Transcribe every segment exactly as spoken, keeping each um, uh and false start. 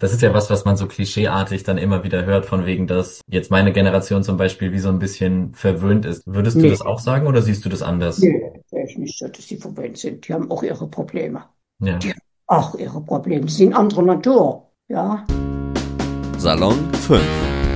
Das ist ja was, was man so klischeeartig dann immer wieder hört, von wegen, dass jetzt meine Generation zum Beispiel wie so ein bisschen verwöhnt ist. Würdest du das Nee, auch sagen oder siehst du das anders? nee, sehe ich nicht so, dass sie verwöhnt sind. Die haben auch ihre Probleme. Ja. Die haben auch ihre Probleme. Die sind anderer Natur. Ja. Salon fünf.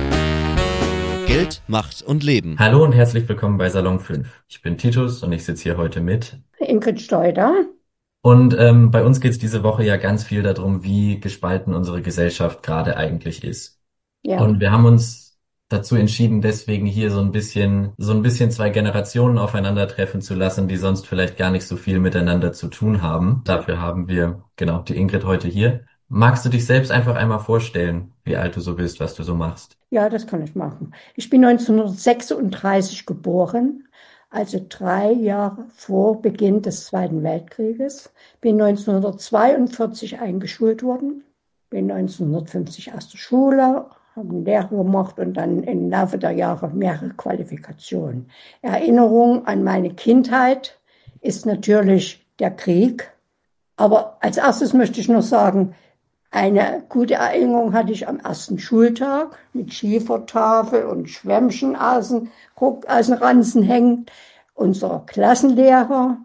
Geld, Macht und Leben. Hallo und herzlich willkommen bei Salon fünf. Ich bin Titus und ich sitze hier heute mit. Ingrid Steuder. Und ähm, bei uns geht es diese Woche ja ganz viel darum, wie gespalten unsere Gesellschaft gerade eigentlich ist. Und Ja. wir haben uns dazu entschieden, deswegen hier so ein bisschen, so ein bisschen zwei Generationen aufeinandertreffen zu lassen, die sonst vielleicht gar nicht so viel miteinander zu tun haben. Dafür haben wir, genau, die Ingrid heute hier. Magst du dich selbst einfach einmal vorstellen, wie alt du so bist, was du so machst? Ja, das kann ich machen. Ich bin neunzehnhundertsechsunddreißig geboren, also drei Jahre vor Beginn des Zweiten Weltkrieges. Bin neunzehnhundertzweiundvierzig eingeschult worden, bin neunzehnhundertfünfzig aus der Schule, habe eine Lehre gemacht und dann im Laufe der Jahre mehrere Qualifikationen. Erinnerung an meine Kindheit ist natürlich der Krieg. Aber als erstes möchte ich noch sagen, eine gute Erinnerung hatte ich am ersten Schultag mit Schiefertafel und Schwämmchen aus dem, aus dem Ranzen hängen. Unser Klassenlehrer,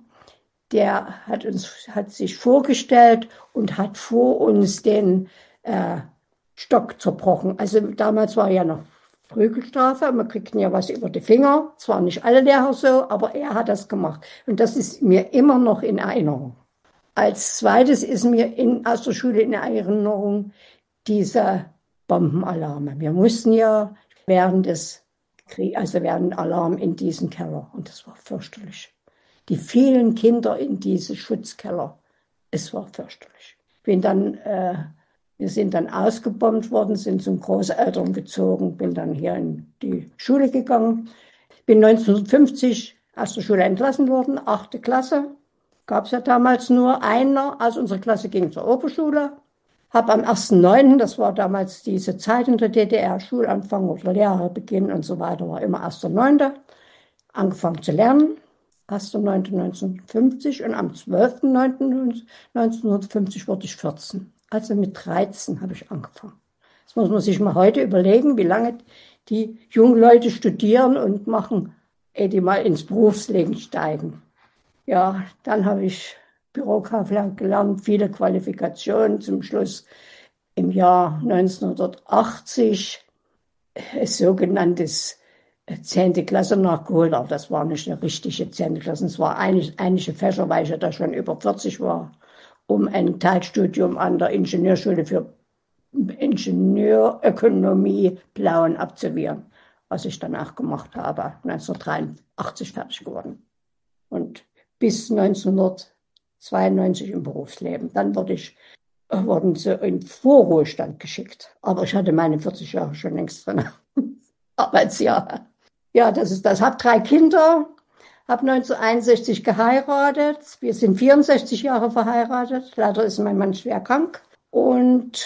der hat uns, hat sich vorgestellt und hat vor uns den äh, Stock zerbrochen. Also damals war ja noch Prügelstrafe, wir kriegten ja was über die Finger. Zwar nicht alle Lehrer so, aber er hat das gemacht. Und das ist mir immer noch in Erinnerung. Als zweites ist mir in, aus der Schule in Erinnerung diese Bombenalarme. Wir mussten ja während des Krieges, also während Alarm in diesen Keller. Und das war fürchterlich. Die vielen Kinder in diese Schutzkeller. Es war fürchterlich. Bin dann, äh, wir sind dann ausgebombt worden, sind zum Großeltern gezogen, bin dann hier in die Schule gegangen. Bin neunzehnhundertfünfzig aus der Schule entlassen worden, achte Klasse. Gab es ja damals nur einer aus unserer Klasse ging zur Oberschule. Habe am ersten neunten, das war damals diese Zeit in der D D R, Schulanfang oder Lehrerbeginn und so weiter, war immer erster neunter angefangen zu lernen. erster neunter neunzehnhundertfünfzig und am zwölften neunten neunzehnhundertfünfzig wurde ich vierzehn. Also mit dreizehn habe ich angefangen. Das muss man sich mal heute überlegen, wie lange die jungen Leute studieren und machen, ehe die mal ins Berufsleben steigen. Ja, dann habe ich Bürokaufmann gelernt, viele Qualifikationen. Zum Schluss im Jahr neunzehnhundertachtzig ein sogenanntes zehnte Klasse nachgeholt. Aber das war nicht eine richtige zehnte Klasse. Es war einige, einige Fächer, weil ich ja da schon über vierzig war, um ein Teilstudium an der Ingenieurschule für Ingenieurökonomie Plauen absolvieren, was ich danach gemacht habe. neunzehnhundertdreiundachtzig fertig geworden. Und bis neunzehnhundertzweiundneunzig im Berufsleben. Dann wurde ich, wurden sie in Vorruhestand geschickt. Aber ich hatte meine vierzig Jahre schon längst drin. Arbeitsjahre. Ja, das ist das. Habe drei Kinder, habe neunzehnhunderteinundsechzig geheiratet. Wir sind vierundsechzig Jahre verheiratet. Leider ist mein Mann schwer krank. Und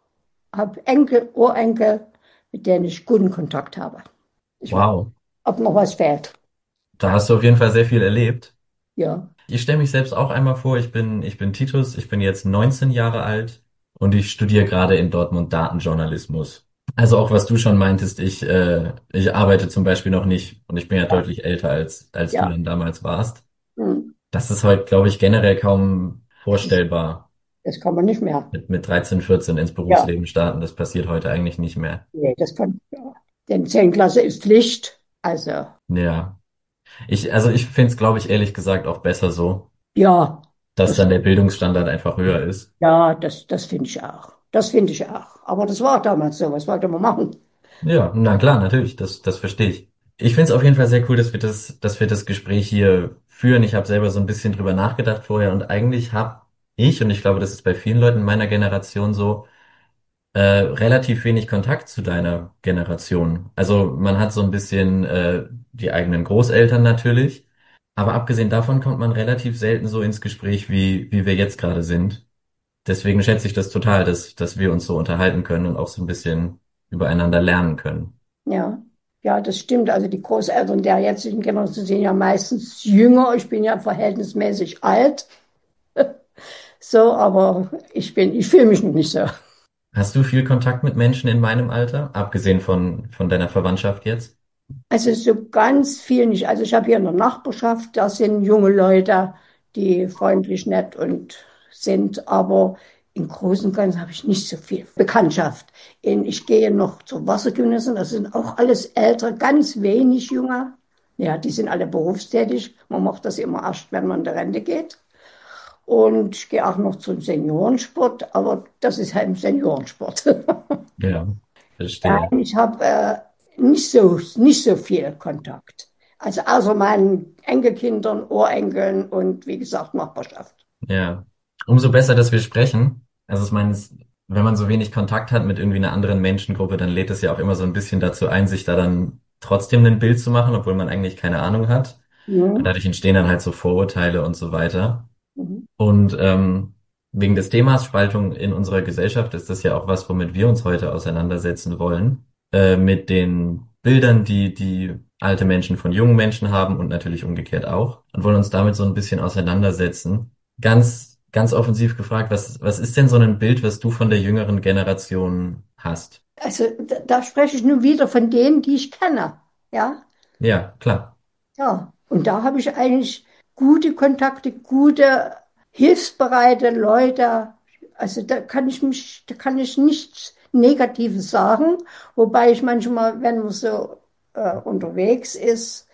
habe Enkel, Urenkel, mit denen ich guten Kontakt habe. Ich weiß, Wow. ob noch was fehlt. Da hast du auf jeden Fall sehr viel erlebt. Ja. Ich stelle mich selbst auch einmal vor, ich bin, ich bin Titus, ich bin jetzt neunzehn Jahre alt und ich studiere gerade in Dortmund Datenjournalismus. Also auch was du schon meintest, ich, äh, ich arbeite zum Beispiel noch nicht und ich bin ja deutlich älter als, als du Ja. dann damals warst. Hm. Das ist heute, glaube ich, generell kaum Das ist, vorstellbar, das kann man nicht mehr. mit, mit dreizehn, vierzehn ins Ja. Berufsleben starten. Das passiert heute eigentlich nicht mehr. Nee, das kann, ja. Denn zehnte Klasse ist Pflicht. Also, Ja. Ich, also ich finde es, glaube ich, ehrlich gesagt auch besser so, ja, dass das, dann der Bildungsstandard einfach höher ist. ja, das, das finde ich auch. Das finde ich auch. Aber das war damals so. Was wollte man machen? Ja, na klar, natürlich, das, das verstehe ich. Ich finde es auf jeden Fall sehr cool, dass wir das, dass wir das Gespräch hier führen. Ich habe selber so ein bisschen drüber nachgedacht vorher und eigentlich habe ich, und ich glaube, das ist bei vielen Leuten meiner Generation so, äh, relativ wenig Kontakt zu deiner Generation. Also man hat so ein bisschen äh, die eigenen Großeltern natürlich, aber abgesehen davon kommt man relativ selten so ins Gespräch, wie, wie wir jetzt gerade sind. Deswegen schätze ich das total, dass, dass wir uns so unterhalten können und auch so ein bisschen übereinander lernen können. Ja, ja, das stimmt. Also die Großeltern der jetzigen Generation sind ja meistens jünger. Ich bin ja verhältnismäßig alt. So, aber ich bin, ich fühle mich noch nicht so. Hast du viel Kontakt mit Menschen in meinem Alter, abgesehen von, von deiner Verwandtschaft jetzt? Also so ganz viel nicht. Also ich habe hier in der Nachbarschaft, da sind junge Leute, die freundlich, nett und sind, aber im Großen und Ganzen habe ich nicht so viel Bekanntschaft. In, ich gehe noch zur Wassergymnasien, das sind auch alles ältere, ganz wenig junge. Ja, die sind alle berufstätig. Man macht das immer erst, wenn man in die Rente geht. Und ich gehe auch noch zum Seniorensport, aber das ist halt ein Seniorensport. Ja, Ja, verstehe. ich habe äh, nicht so, nicht so viel Kontakt. Also außer meinen Enkelkindern, Urenkeln und wie gesagt Nachbarschaft. Ja. Umso besser, dass wir sprechen. Also ich meine, es- wenn man so wenig Kontakt hat mit irgendwie einer anderen Menschengruppe, dann lädt es ja auch immer so ein bisschen dazu ein, sich da dann trotzdem ein Bild zu machen, obwohl man eigentlich keine Ahnung hat. Und Mhm. dadurch entstehen dann halt so Vorurteile und so weiter. Mhm. Und ähm, wegen des Themas Spaltung in unserer Gesellschaft ist das ja auch was, womit wir uns heute auseinandersetzen wollen. Äh, mit den Bildern, die die alte Menschen von jungen Menschen haben und natürlich umgekehrt auch. Und wollen uns damit so ein bisschen auseinandersetzen. Ganz, ganz offensiv gefragt, was, was ist denn so ein Bild, was du von der jüngeren Generation hast? Also da, da spreche ich nun wieder von denen, die ich kenne. Ja, Ja, klar. ja. Und da habe ich eigentlich gute Kontakte, gute, hilfsbereite Leute. Also da kann ich mich, da kann ich nichts Negatives sagen. Wobei ich manchmal, wenn man so äh, unterwegs ist,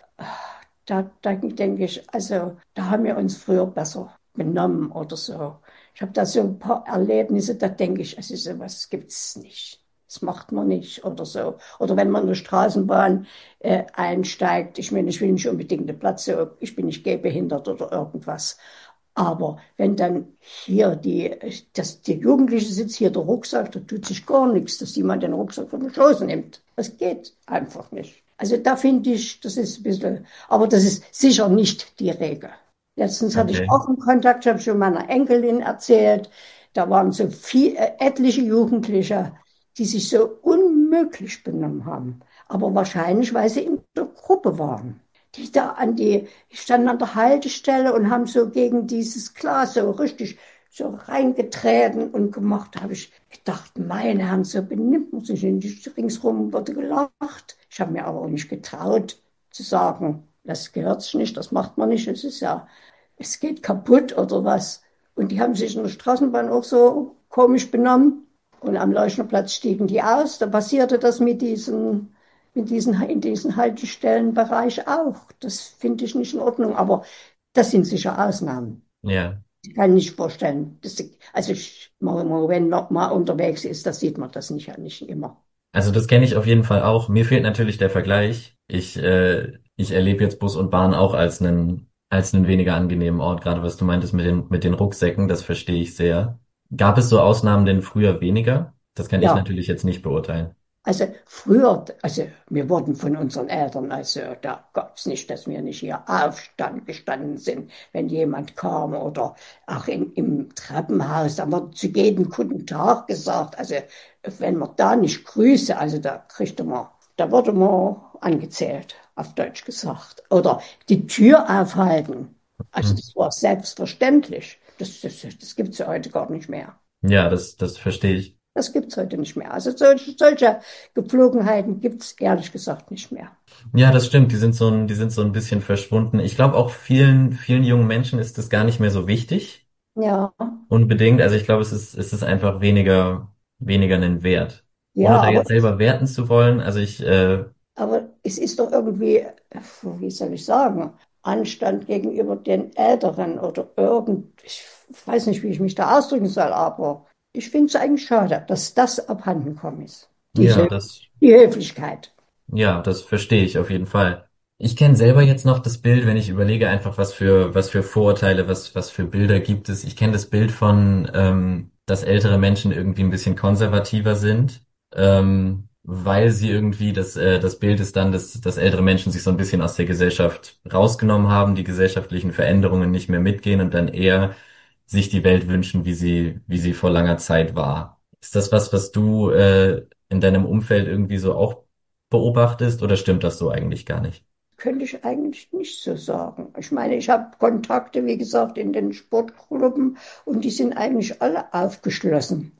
da, da denke ich, also da haben wir uns früher besser genommen oder so. Ich habe da so ein paar Erlebnisse, da denke ich, also sowas gibt's nicht. Das macht man nicht oder so. Oder wenn man in der Straßenbahn äh, einsteigt, ich meine, ich will nicht unbedingt eine Platz, so, ich bin nicht gehbehindert oder irgendwas. Aber wenn dann hier die, das, der Jugendliche sitzt, hier der Rucksack, da tut sich gar nichts, dass jemand den Rucksack von den Schoß nimmt. Das geht einfach nicht. Also da finde ich, das ist ein bisschen, aber das ist sicher nicht die Regel. Letztens hatte ich Okay. auch einen Kontakt, habe schon meiner Enkelin erzählt. Da waren so viel, äh, etliche Jugendliche, die sich so unmöglich benommen haben. Aber wahrscheinlich, weil sie in der Gruppe waren. Die da an die, standen an der Haltestelle und haben so gegen dieses Glas so richtig so reingetreten und gemacht. Da habe ich gedacht, meine Herren, so benimmt man sich nicht. Ringsrum wurde gelacht. Ich habe mir aber auch nicht getraut zu sagen, das gehört sich nicht, das macht man nicht. Es ist ja, es geht kaputt oder was. Und die haben sich in der Straßenbahn auch so komisch benommen. Und am Leuchnerplatz stiegen die aus. Da passierte das mit diesen, mit diesen, in diesen Haltestellenbereich auch. Das finde ich nicht in Ordnung. Aber das sind sicher Ausnahmen. Ja. Ich kann nicht vorstellen. Dass, also ich, wenn man mal unterwegs ist, da sieht man das nicht, ja nicht immer. Also das kenne ich auf jeden Fall auch. Mir fehlt natürlich der Vergleich. Ich, äh, ich erlebe jetzt Bus und Bahn auch als einen, als einen weniger angenehmen Ort, gerade was du meintest mit den, mit den Rucksäcken, das verstehe ich sehr. Gab es so Ausnahmen denn früher weniger? Das kann ich Ja, natürlich jetzt nicht beurteilen. also früher, also wir wurden von unseren Eltern, also da gab es nicht, dass wir nicht hier Aufstand gestanden sind, wenn jemand kam oder auch in, im Treppenhaus, da wurde zu jedem guten Tag gesagt. Also wenn man da nicht grüße, also da kriegte man, da wurde man angezählt, auf Deutsch gesagt. Oder die Tür aufhalten. Also Hm. das war selbstverständlich. Das, das, das gibt es ja heute gar nicht mehr. Ja, das, das verstehe ich. Das gibt es heute nicht mehr. Also solche, solche Gepflogenheiten gibt es ehrlich gesagt nicht mehr. Ja, das stimmt. Die sind so ein, die sind so ein bisschen verschwunden. Ich glaube auch vielen, vielen jungen Menschen ist das gar nicht mehr so wichtig. Ja, Unbedingt. Also ich glaube, es ist, es ist einfach weniger, weniger einen Wert. Ohne ja, da aber, jetzt selber werten zu wollen. Also ich, äh, aber es ist doch irgendwie, äh, wie soll ich sagen, Anstand gegenüber den Älteren oder irgend, ich weiß nicht, wie ich mich da ausdrücken soll, aber ich finde es eigentlich schade, dass das abhanden gekommen ist. ja, Diese, das, die Höflichkeit. ja, das verstehe ich auf jeden Fall. Ich kenne selber jetzt noch das Bild, wenn ich überlege einfach, was für, was für Vorurteile, was, was für Bilder gibt es. Ich kenne das Bild von, ähm, dass ältere Menschen irgendwie ein bisschen konservativer sind, ähm, weil sie irgendwie, das, äh, das Bild ist dann, dass, dass ältere Menschen sich so ein bisschen aus der Gesellschaft rausgenommen haben, die gesellschaftlichen Veränderungen nicht mehr mitgehen und dann eher sich die Welt wünschen, wie sie, wie sie vor langer Zeit war. Ist das was, was du, äh, in deinem Umfeld irgendwie so auch beobachtest oder stimmt das so eigentlich gar nicht? Könnte ich eigentlich nicht so sagen. Ich meine, ich habe Kontakte, wie gesagt, in den Sportgruppen und die sind eigentlich alle aufgeschlossen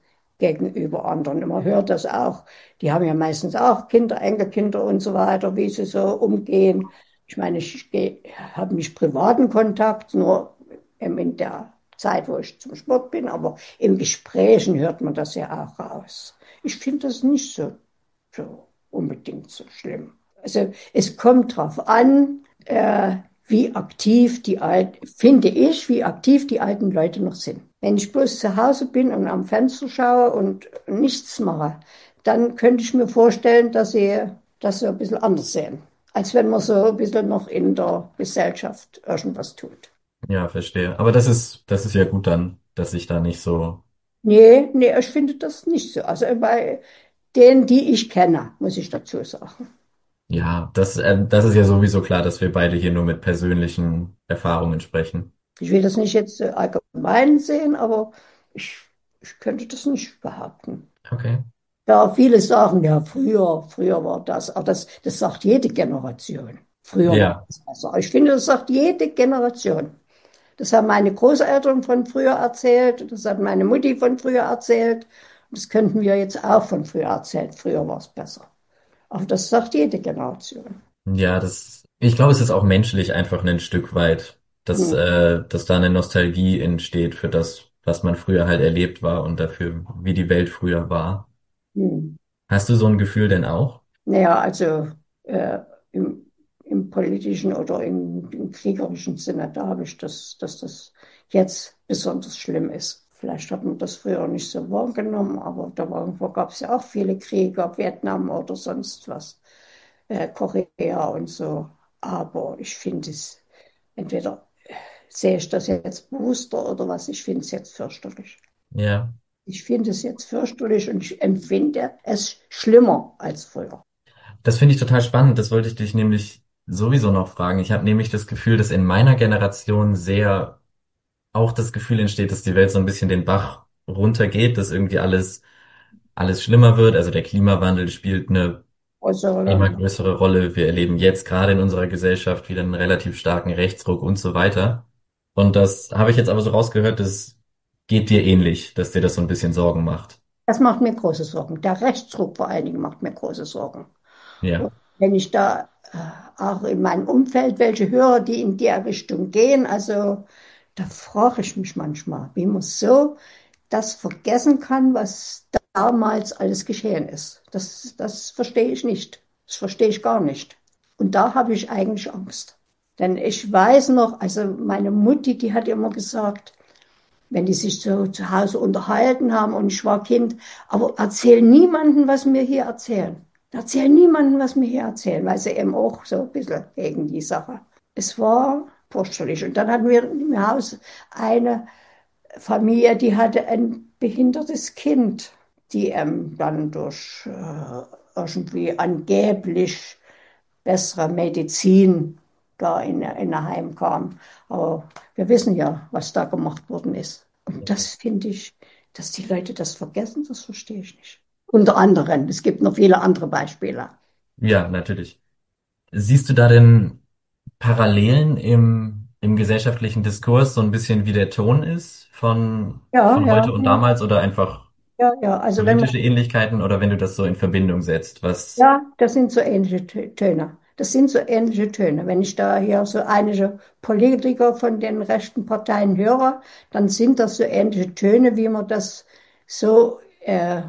gegenüber anderen. Man hört das auch. Die haben ja meistens auch Kinder, Enkelkinder und so weiter, wie sie so umgehen. Ich meine, ich habe nicht privaten Kontakt, nur in der Zeit, wo ich zum Sport bin, aber in Gesprächen hört man das ja auch raus. Ich finde das nicht so, so unbedingt so schlimm. Also es kommt darauf an, äh, wie aktiv die alten, finde ich, wie aktiv die alten Leute noch sind. Wenn ich bloß zu Hause bin und am Fenster schaue und nichts mache, dann könnte ich mir vorstellen, dass sie das so ein bisschen anders sehen, als wenn man so ein bisschen noch in der Gesellschaft irgendwas tut. Ja, verstehe. Aber das ist, das ist ja gut dann, dass ich da nicht so, Nee, nee, ich finde das nicht so. Also bei denen, die ich kenne, muss ich dazu sagen. ja, das, äh, das ist ja sowieso klar, dass wir beide hier nur mit persönlichen Erfahrungen sprechen. Ich will das nicht jetzt so allgemein sehen, aber ich, ich könnte das nicht behaupten. Okay. Ja, viele sagen, ja, früher, früher war das, aber das, das sagt jede Generation. Früher war Ja, das besser. Ich finde, das sagt jede Generation. Das haben meine Großeltern von früher erzählt, das hat meine Mutti von früher erzählt. Das könnten wir jetzt auch von früher erzählen. Früher war es besser. Aber das sagt jede Generation. ja, das, ich glaube, es ist auch menschlich einfach ein Stück weit, dass, Hm, äh, dass da eine Nostalgie entsteht für das, was man früher halt erlebt war und dafür, wie die Welt früher war. hm. Hast du so ein Gefühl denn auch? Naja, also äh, im, im politischen oder im, im kriegerischen Sinne, da habe ich das, dass das jetzt besonders schlimm ist. Vielleicht hat man das früher nicht so wahrgenommen, aber da gab es ja auch viele Kriege, Vietnam oder sonst was, äh, Korea und so. Aber ich finde es, entweder sehe ich das jetzt bewusster oder was, ich finde es jetzt fürchterlich. Ja. Ich finde es jetzt fürchterlich und ich empfinde es schlimmer als früher. Das finde ich total spannend. Das wollte ich dich nämlich sowieso noch fragen. Ich habe nämlich das Gefühl, dass in meiner Generation sehr auch das Gefühl entsteht, dass die Welt so ein bisschen den Bach runtergeht, dass irgendwie alles, alles schlimmer wird. Also der Klimawandel spielt eine Also, immer größere Rolle. Wir erleben jetzt gerade in unserer Gesellschaft wieder einen relativ starken Rechtsruck und so weiter. Und das habe ich jetzt aber so rausgehört, das geht dir ähnlich, dass dir das so ein bisschen Sorgen macht. das macht mir große Sorgen. Der Rechtsruck vor allen Dingen macht mir große Sorgen. Ja, Und wenn ich da äh, auch in meinem Umfeld welche höre, die in der Richtung gehen, also da frage ich mich manchmal, wie man so das vergessen kann, was damals alles geschehen ist. Das, das verstehe ich nicht. Das verstehe ich gar nicht. Und da habe ich eigentlich Angst. Denn ich weiß noch, also meine Mutti, die hat immer gesagt, wenn die sich so zu Hause unterhalten haben und ich war Kind, aber erzähl niemanden, was mir hier erzählen. Erzähl niemanden, was mir hier erzählen, weil sie eben auch so ein bisschen gegen die Sache. Es war fürchterlich. Und dann hatten wir im Haus eine Familie, die hatte ein behindertes Kind, die ähm, dann durch äh, irgendwie angeblich bessere Medizin da in, in ein Heim kam. Aber wir wissen ja, was da gemacht worden ist. Und das finde ich, dass die Leute das vergessen, das verstehe ich nicht. Unter anderem, es gibt noch viele andere Beispiele. ja, natürlich. Siehst du da denn Parallelen im, im gesellschaftlichen Diskurs, so ein bisschen wie der Ton ist von, Ja, von ja, heute und ja, damals oder einfach ja, ja. Also wenn man, politische Ähnlichkeiten oder wenn du das so in Verbindung setzt, was, ja, das sind so ähnliche Töne. Das sind so ähnliche Töne. Wenn ich da hier so einige Politiker von den rechten Parteien höre, dann sind das so ähnliche Töne, wie man das so, äh,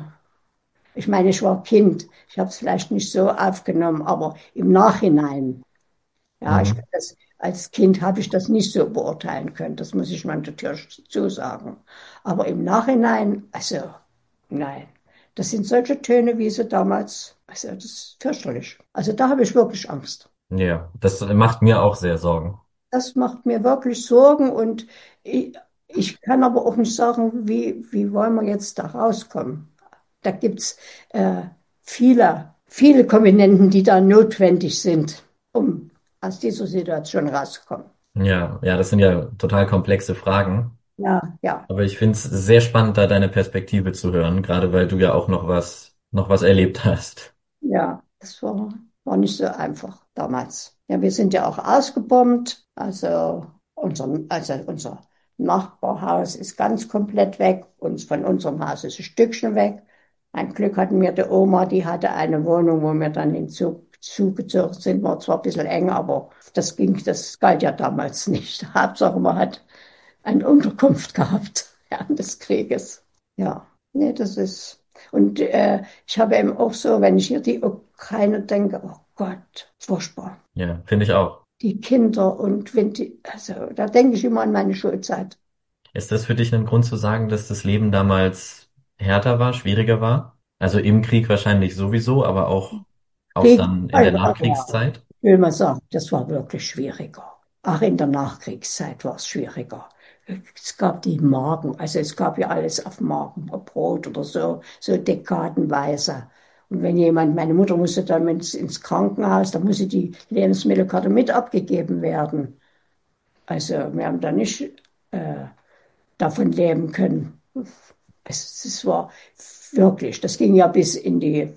ich meine, ich war Kind, ich habe es vielleicht nicht so aufgenommen, aber im Nachhinein, ja, ich mhm. das, als Kind habe ich das nicht so beurteilen können, das muss ich mal natürlich dazu sagen. Aber im Nachhinein, also nein, das sind solche Töne, wie sie damals, also das ist fürchterlich. Also da habe ich wirklich Angst. Ja, das macht mir auch sehr Sorgen. Das macht mir wirklich Sorgen und ich, ich kann aber auch nicht sagen, wie, wie wollen wir jetzt da rauskommen. Da gibt es äh, viele, viele Kombinenten, die da notwendig sind, um aus dieser Situation rauszukommen. Ja, ja, das sind ja total komplexe Fragen. Ja, ja, Aber ich finde es sehr spannend, da deine Perspektive zu hören, gerade weil du ja auch noch was, noch was erlebt hast. ja, das war, war nicht so einfach damals. Ja, wir sind ja auch ausgebombt, also unser, also unser Nachbarhaus ist ganz komplett weg. Uns, von unserem Haus ist ein Stückchen weg. Ein Glück hatten wir die Oma, die hatte eine Wohnung, wo wir dann hinzu, zugezogen sind. War zwar ein bisschen eng, aber das ging, das galt ja damals nicht. Hauptsache, man hat eine Unterkunft gehabt während des Krieges. Ja, nee, das ist. Und äh, ich habe eben auch so, wenn ich hier die Ukraine denke, oh Gott, furchtbar. Ja, finde ich auch. Die Kinder und wenn die, also da denke ich immer an meine Schulzeit. Ist das für dich ein Grund zu sagen, dass das Leben damals härter war, schwieriger war? Also im Krieg wahrscheinlich sowieso, aber auch, auch Krieg, dann in der also, aber Nachkriegszeit? ich will mal sagen, das war wirklich schwieriger. Auch in der Nachkriegszeit war es schwieriger. Es gab die Marken, also es gab ja alles auf Marken, Brot oder so, so dekadenweise. Und wenn jemand, meine Mutter musste dann ins, ins Krankenhaus, da musste die Lebensmittelkarte mit abgegeben werden. Also wir haben da nicht äh, davon leben können. Es, es war wirklich, das ging ja bis in die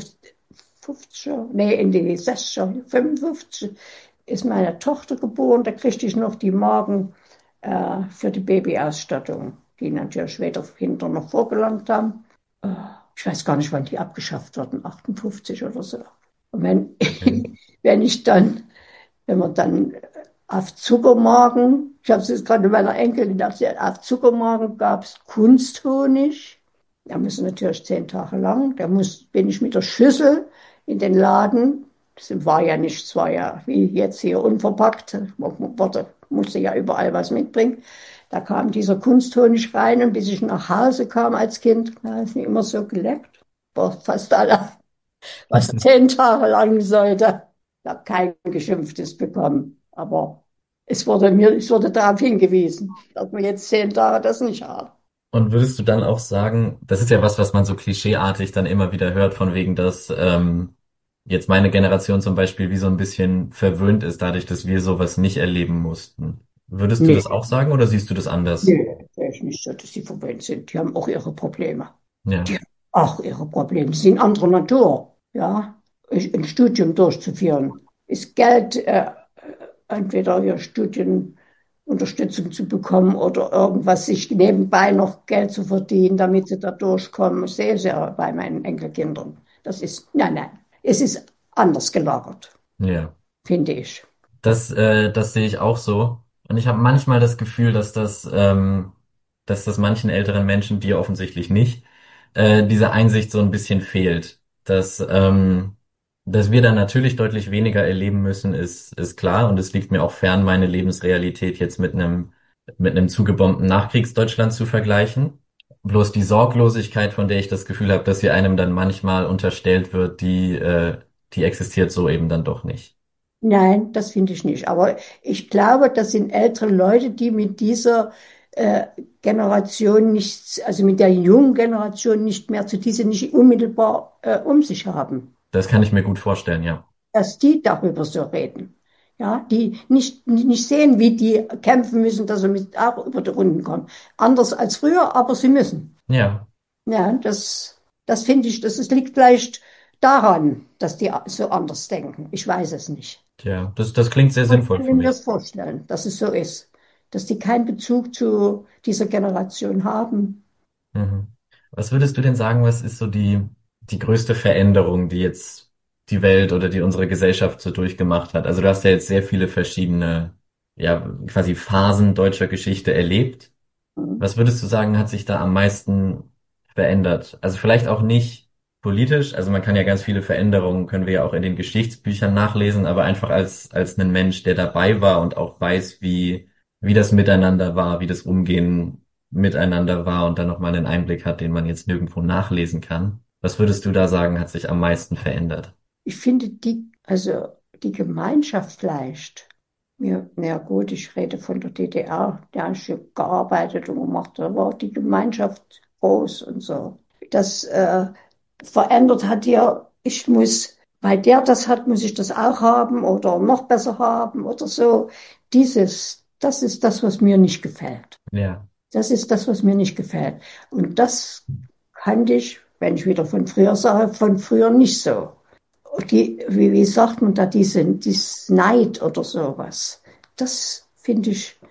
fünfziger, nee, in die sechziger, fünfundfünfzig ist meine Tochter geboren, da kriegte ich noch die Marken äh, für die Babyausstattung, die natürlich später Kinder noch vorgelangt haben. Äh, ich weiß gar nicht, wann die abgeschafft wurden, achtundfünfzig oder so. Und wenn, Okay. wenn ich dann, wenn man dann auf Zuckermarken, ich habe es jetzt gerade meiner Enkelin erzählt, auf Zuckermarken gab es Kunsthonig. Der muss natürlich zehn Tage lang. Da muss, bin ich mit der Schüssel in den Laden. Das war ja nicht, es war ja wie jetzt hier unverpackt. Man wurde, musste ja überall was mitbringen. Da kam dieser Kunsthonig rein und bis ich nach Hause kam als Kind, da ist nicht immer so geleckt. War fast alle, was zehn Tage lang sollte. Ich habe kein Geschimpftes bekommen. Aber es wurde mir, es wurde darauf hingewiesen, dass wir jetzt zehn Tage das nicht haben. Und würdest du dann auch sagen, das ist ja was, was man so klischeeartig dann immer wieder hört, von wegen, dass ähm, jetzt meine Generation zum Beispiel wie so ein bisschen verwöhnt ist, dadurch, dass wir sowas nicht erleben mussten. Würdest du das Nee, auch sagen oder siehst du das anders? nee, das ist nicht so, dass sie verwöhnt sind. Die haben auch ihre Probleme. Die Ja, haben auch ihre Probleme. Die sind anderer Natur. Ja, ein Studium durchzuführen, ist Geld, äh, entweder hier Studienunterstützung zu bekommen oder irgendwas, sich nebenbei noch Geld zu verdienen, damit sie da durchkommen. Ich sehe es ja bei meinen Enkelkindern. Das ist, nein, nein, es ist anders gelagert, ja. finde ich. Das, äh, das sehe ich auch so. Und ich habe manchmal das Gefühl, dass das, ähm, dass das manchen älteren Menschen, dir offensichtlich nicht, äh, diese Einsicht so ein bisschen fehlt. Dass, ähm, dass wir dann natürlich deutlich weniger erleben müssen, ist, ist klar. Und es liegt mir auch fern, meine Lebensrealität jetzt mit einem, mit einem zugebombten Nachkriegsdeutschland zu vergleichen. Bloß die Sorglosigkeit, von der ich das Gefühl habe, dass sie einem dann manchmal unterstellt wird, die, äh, die existiert so eben dann doch nicht. Nein, das finde ich nicht. Aber ich glaube, das sind ältere Leute, die mit dieser äh, Generation nicht, also mit der jungen Generation nicht mehr zu dieser nicht unmittelbar äh, um sich haben, Das kann ich mir gut vorstellen, ja. dass die darüber so reden. Ja, die nicht, nicht sehen, wie die kämpfen müssen, dass sie mit auch über die Runden kommen. Anders als früher, aber sie müssen. Ja, Ja, das, das finde ich, das ist, liegt vielleicht daran, dass die so anders denken. Ich weiß es nicht. ja, das, das klingt sehr Ich sinnvoll für kann mir das mich. vorstellen, dass es so ist, dass die keinen Bezug zu dieser Generation haben. Mhm. Was würdest du denn sagen, was ist so die, die größte Veränderung, die jetzt die Welt oder die unsere Gesellschaft so durchgemacht hat? Also du hast ja jetzt sehr viele verschiedene, ja, quasi Phasen deutscher Geschichte erlebt. Was würdest du sagen, hat sich da am meisten verändert? Also vielleicht auch nicht politisch, also man kann ja ganz viele Veränderungen, können wir ja auch in den Geschichtsbüchern nachlesen, aber einfach als, als ein Mensch, der dabei war und auch weiß, wie, wie das Miteinander war, wie das Umgehen miteinander war und dann nochmal einen Einblick hat, den man jetzt nirgendwo nachlesen kann. Was würdest du da sagen, hat sich am meisten verändert? Ich finde die, also die Gemeinschaft vielleicht. Mir, na ja, gut, ich rede von der D D R, da ich gearbeitet und gemacht, da war die Gemeinschaft groß und so. Das äh, verändert hat ja, ich muss, weil der das hat, muss ich das auch haben oder noch besser haben oder so. Dieses, das ist das, was mir nicht gefällt. Ja, Das ist das, was mir nicht gefällt. Und das kannte ich, wenn ich wieder von früher sage, von früher nicht so. Die, wie, wie sagt man da, diese, dieses Neid oder sowas. Das finde ich,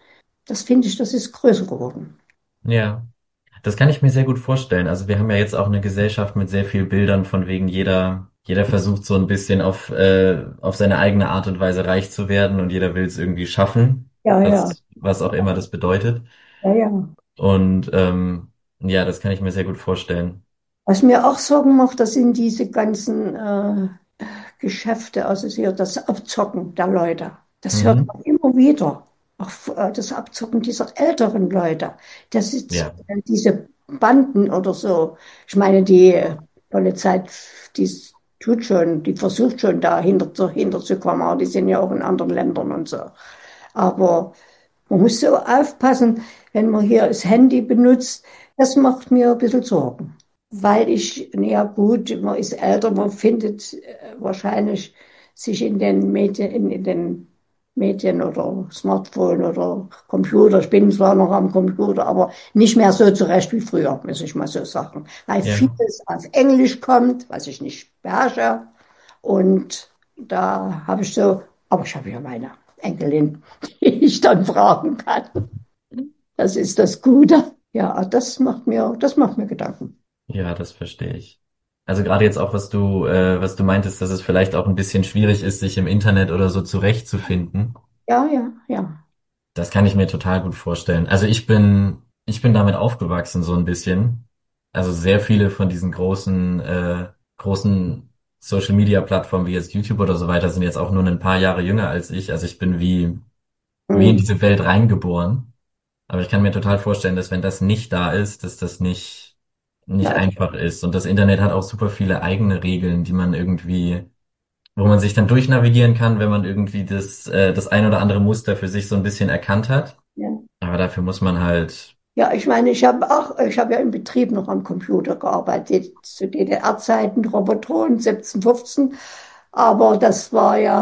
Das finde ich, das ist größer geworden. Ja. Das kann ich mir sehr gut vorstellen. Also wir haben ja jetzt auch eine Gesellschaft mit sehr viel Bildern von wegen jeder, jeder versucht so ein bisschen auf, äh, auf seine eigene Art und Weise reich zu werden und jeder will es irgendwie schaffen, Ja, ja, was, was auch immer das bedeutet. ja, ja. Und ähm, ja, das kann ich mir sehr gut vorstellen. Was mir auch Sorgen macht, das sind diese ganzen äh, Geschäfte, also hier das Abzocken der Leute. Das hört Mhm. man immer wieder. Auch äh, das Abzocken dieser älteren Leute. Das ist Ja, äh, diese Banden oder so. Ich meine, die äh, Polizei, die tut schon, die versucht schon da hinter, zu- hinterzukommen, aber die sind ja auch in anderen Ländern und so. Aber man muss so aufpassen, wenn man hier das Handy benutzt. Das macht mir ein bisschen Sorgen. Weil ich, ja gut, man ist älter, man findet äh, wahrscheinlich sich in den Medien, in, in den Medien oder Smartphone oder Computer. Ich bin zwar noch am Computer, aber nicht mehr so zurecht wie früher, muss ich mal so sagen. Weil ja, vieles auf Englisch kommt, was ich nicht beherrsche. Und da habe ich so, aber ich habe ja meine Enkelin, die ich dann fragen kann. Das ist das Gute. Ja, das macht mir, das macht mir Gedanken. ja, das verstehe ich. Also gerade jetzt auch, was du, äh, was du meintest, dass es vielleicht auch ein bisschen schwierig ist, sich im Internet oder so zurechtzufinden. Ja, ja, ja. Das kann ich mir total gut vorstellen. Also ich bin, ich bin damit aufgewachsen so ein bisschen. Also sehr viele von diesen großen, äh, großen Social Media Plattformen wie jetzt YouTube oder so weiter sind jetzt auch nur ein paar Jahre jünger als ich. Also ich bin wie, wie in Hm. diese Welt reingeboren. Aber ich kann mir total vorstellen, dass wenn das nicht da ist, dass das nicht, nicht Ja, einfach ist. Und das Internet hat auch super viele eigene Regeln, die man irgendwie, wo man sich dann durchnavigieren kann, wenn man irgendwie das, äh, das ein oder andere Muster für sich so ein bisschen erkannt hat. ja. Aber dafür muss man halt, Ja, ich meine, ich habe auch, ich habe ja im Betrieb noch am Computer gearbeitet, zu D D R-Zeiten, Robotron siebzehn fünfzehn, aber das war ja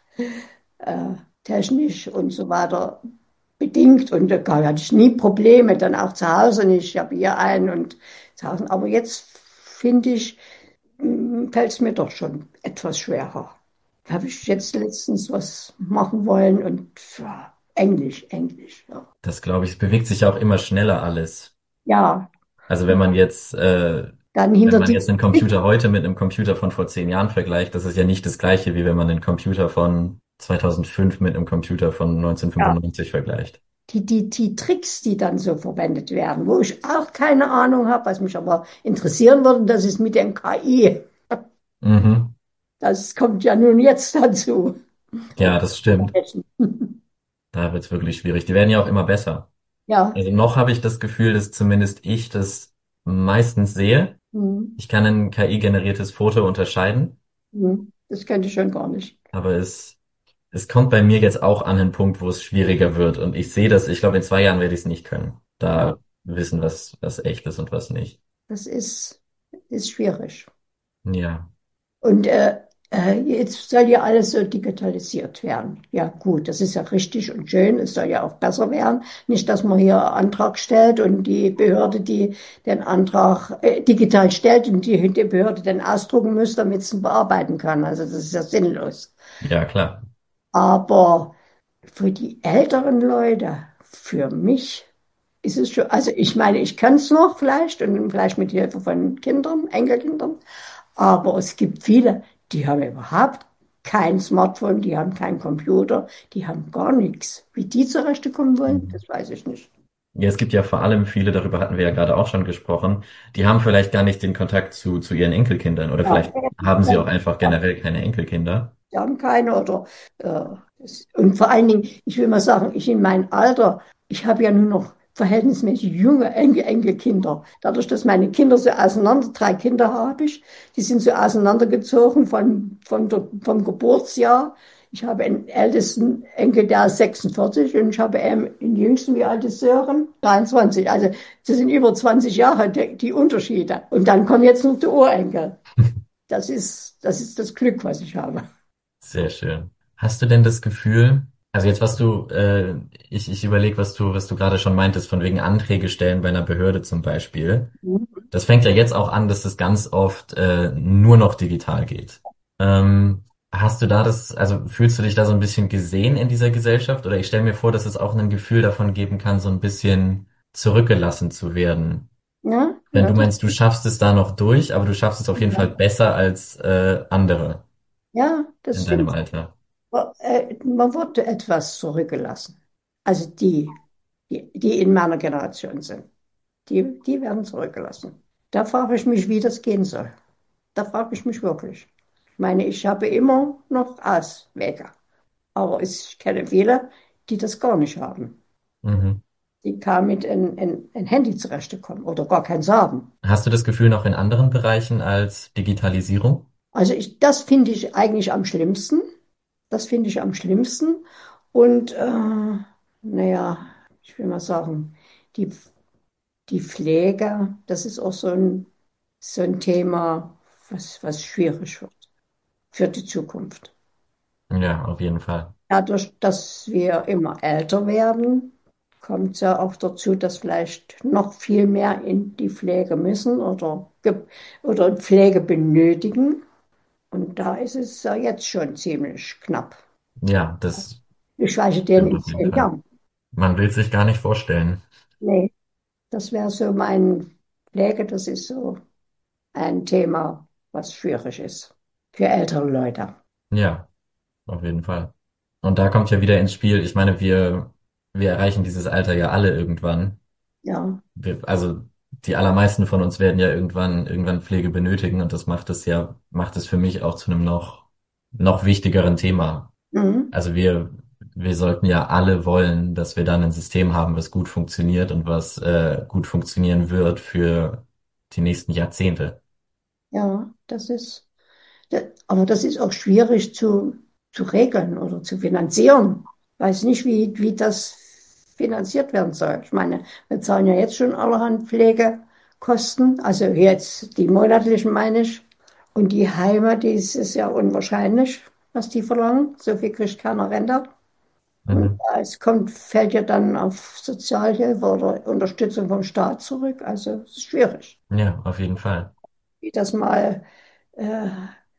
äh, technisch und so weiter bedingt und da hatte ich nie Probleme, dann auch zu Hause nicht. Ich habe hier einen und zu Hause. Aber jetzt finde ich, fällt es mir doch schon etwas schwerer. Da habe ich jetzt letztens was machen wollen und ja, Englisch, Englisch. Ja, das glaube ich, es bewegt sich ja auch immer schneller alles. ja. Also wenn man jetzt, äh, Dann wenn hinter man die, jetzt einen Computer heute mit einem Computer von vor zehn Jahren vergleicht, das ist ja nicht das Gleiche, wie wenn man einen Computer von zweitausendfünf mit einem Computer von ja, neunzehnhundertfünfundneunzig vergleicht. die, die, die Tricks, die dann so verwendet werden, wo ich auch keine Ahnung habe, was mich aber interessieren würde, das ist mit dem K I. Mhm. Das kommt ja nun jetzt dazu. Ja, das stimmt. Da wird's wirklich schwierig. Die werden ja auch immer besser. Ja, Also noch habe ich das Gefühl, dass zumindest ich das meistens sehe. hm, Ich kann ein K I-generiertes Foto unterscheiden, hm, das könnte ich schon gar nicht. aber es, es kommt bei mir jetzt auch an einen Punkt, wo es schwieriger wird. Und ich sehe das, ich glaube, in zwei Jahren werde ich es nicht können. Ja, Da wissen, was, was echt ist und was nicht. das ist, ist schwierig. Ja, Und äh, äh, jetzt soll ja alles so digitalisiert werden. Ja, gut, das ist ja richtig und schön. Es soll ja auch besser werden. Nicht, dass man hier einen Antrag stellt und die Behörde, die den Antrag äh, digital stellt und die, die Behörde den ausdrucken muss, damit es ihn bearbeiten kann. Also das ist ja sinnlos. ja, klar. Aber für die älteren Leute, für mich ist es schon, also ich meine, ich kann es noch vielleicht und vielleicht mit Hilfe von Kindern, Enkelkindern, aber es gibt viele, die haben überhaupt kein Smartphone, die haben keinen Computer, die haben gar nichts. Wie die zurechtkommen wollen, Mhm. das weiß ich nicht. Ja, es gibt ja vor allem viele, darüber hatten wir ja gerade auch schon gesprochen, die haben vielleicht gar nicht den Kontakt zu, zu ihren Enkelkindern oder Ja, vielleicht haben sie auch einfach ja, generell keine Enkelkinder. die haben keine oder äh, das, und vor allen Dingen, ich will mal sagen, ich in meinem Alter, ich habe ja nur noch verhältnismäßig junge Enkel, Enkelkinder. Dadurch, dass meine Kinder so auseinander, drei Kinder habe ich, die sind so auseinandergezogen von, von der, vom Geburtsjahr. Ich habe einen ältesten Enkel, der ist sechsundvierzig und ich habe einen, einen jüngsten, wie alt ist Sören? dreiundzwanzig. Also das sind über zwanzig Jahre die, die Unterschiede. Und dann kommen jetzt noch die Urenkel. Das ist, das ist das Glück, was ich habe. Sehr schön. Hast du denn das Gefühl, also jetzt was du, äh, ich, ich überlege, was du, was du gerade schon meintest, von wegen Anträge stellen bei einer Behörde zum Beispiel. Das fängt ja jetzt auch an, dass das ganz oft äh, nur noch digital geht. Ähm, Hast du da das, also fühlst du dich da so ein bisschen gesehen in dieser Gesellschaft? Oder ich stelle mir vor, dass es auch ein Gefühl davon geben kann, so ein bisschen zurückgelassen zu werden. Ja, Wenn ja, du das, meinst, du schaffst es da noch durch, aber du schaffst es auf jeden Fall ja, besser als äh, andere ja, das in deinem stimmt. Alter. Äh, Man wurde etwas zurückgelassen. Also die, die, die in meiner Generation sind, die, die werden zurückgelassen. Da frage ich mich, wie das gehen soll. Da frage ich mich wirklich. Ich meine, ich habe immer noch Auswege, aber ich kenne viele, die das gar nicht haben. Mhm. Die kaum mit ein, ein, ein Handy zurechtkommen oder gar keins haben. Hast du das Gefühl noch in anderen Bereichen als Digitalisierung? Also ich, das finde ich eigentlich am schlimmsten. Das finde ich am schlimmsten. Und äh, naja, ich will mal sagen, die, die Pflege, das ist auch so ein, so ein Thema, was, was schwierig wird für die Zukunft. Ja, auf jeden Fall. Dadurch, dass wir immer älter werden, kommt es ja auch dazu, dass vielleicht noch viel mehr in die Pflege müssen oder, ge- oder Pflege benötigen. Und da ist es ja jetzt schon ziemlich knapp. Ja, das Ich weiß den stimmt in auf jeden zehn Fall. Jahren. Man will sich gar nicht vorstellen. Nee, das wäre so mein Pflege, das ist so ein Thema, was schwierig ist für ältere Leute. Ja, auf jeden Fall. Und da kommt ja wieder ins Spiel, ich meine, wir, wir erreichen dieses Alter ja alle irgendwann. Ja, Wir, also die allermeisten von uns werden ja irgendwann, irgendwann Pflege benötigen und das macht es ja, macht es für mich auch zu einem noch, noch wichtigeren Thema. mhm. Also wir, wir sollten ja alle wollen, dass wir dann ein System haben, was gut funktioniert und was äh, gut funktionieren wird für die nächsten Jahrzehnte. Ja, das ist, da- aber das ist auch schwierig zu, zu regeln oder zu finanzieren. Weiß nicht, wie, wie das finanziert werden soll. Ich meine, wir zahlen ja jetzt schon allerhand Pflegekosten, also jetzt die monatlichen meine ich. Und die Heime, das ist ja unwahrscheinlich, was die verlangen. So viel kriegt keiner Rente. Und Mhm. es kommt, fällt ja dann auf Sozialhilfe oder Unterstützung vom Staat zurück. Also es ist schwierig, Ja, auf jeden Fall. wie das mal äh,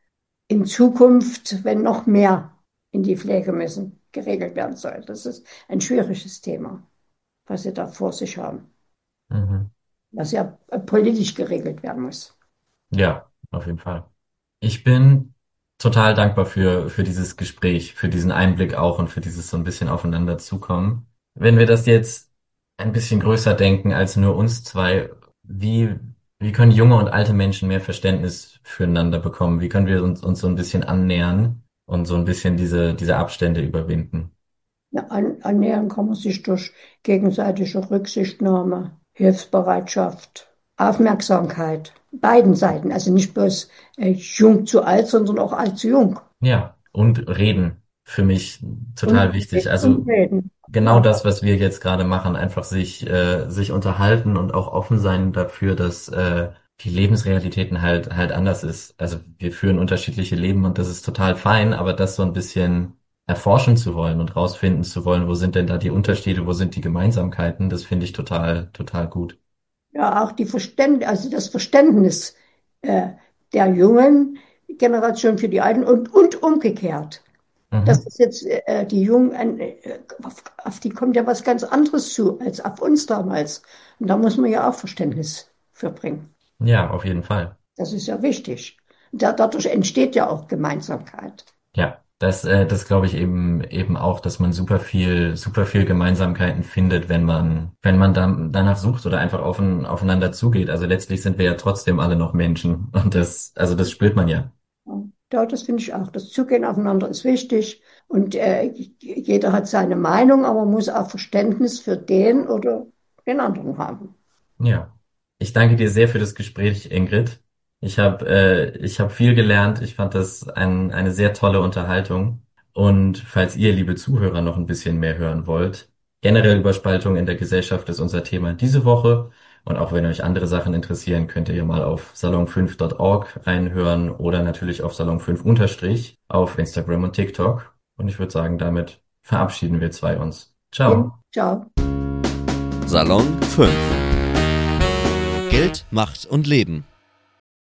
in Zukunft, wenn noch mehr in die Pflege müssen, geregelt werden soll. Das ist ein schwieriges Thema, was Sie da vor sich haben, Mhm. was ja äh, politisch geregelt werden muss. Ja, auf jeden Fall. Ich bin total dankbar für, für dieses Gespräch, für diesen Einblick auch und für dieses so ein bisschen aufeinander zukommen. Wenn wir das jetzt ein bisschen größer denken als nur uns zwei, wie, wie können junge und alte Menschen mehr Verständnis füreinander bekommen? Wie können wir uns, uns so ein bisschen annähern und so ein bisschen diese, diese Abstände überwinden? Ja, an, annähern kann man sich durch gegenseitige Rücksichtnahme, Hilfsbereitschaft, Aufmerksamkeit, beiden Seiten. Also nicht bloß äh, jung zu alt, sondern auch alt zu jung. Ja, und reden für mich total Und, wichtig. und Also reden. genau Ja, das, was wir jetzt gerade machen, einfach sich, äh, sich unterhalten und auch offen sein dafür, dass äh, die Lebensrealitäten halt halt anders ist. Also wir führen unterschiedliche Leben und das ist total fein, aber das so ein bisschen erforschen zu wollen und rausfinden zu wollen, wo sind denn da die Unterschiede, wo sind die Gemeinsamkeiten, das finde ich total, total gut. ja, auch die Verständ, also das Verständnis äh, der jungen Generation für die Alten und, und umgekehrt. Das Mhm. ist jetzt äh, die Jungen, äh, auf, auf die kommt ja was ganz anderes zu als auf uns damals. Und da muss man ja auch Verständnis für bringen. Ja, auf jeden Fall. Das ist ja wichtig. Da, dadurch entsteht ja auch Gemeinsamkeit. Ja, das, äh, das glaube ich eben eben auch, dass man super viel, super viel Gemeinsamkeiten findet, wenn man, wenn man dann danach sucht oder einfach offen, aufeinander zugeht. Also letztlich sind wir ja trotzdem alle noch Menschen und das, also das spürt man ja. Ja, das finde ich auch. Das Zugehen aufeinander ist wichtig. Und äh, jeder hat seine Meinung, aber muss auch Verständnis für den oder den anderen haben. Ja, ich danke dir sehr für das Gespräch, Ingrid. Ich habe, äh, ich habe viel gelernt. Ich fand das ein, eine sehr tolle Unterhaltung. Und falls ihr, liebe Zuhörer, noch ein bisschen mehr hören wollt, generell Überspaltung in der Gesellschaft ist unser Thema diese Woche. Und auch wenn euch andere Sachen interessieren, könnt ihr ja mal auf salon fünf Punkt org reinhören oder natürlich auf salon fünf unterstrich auf Instagram und TikTok. Und ich würde sagen, damit verabschieden wir zwei uns. Ja, Ciao. ciao. Salon fünf. Geld, Macht und Leben.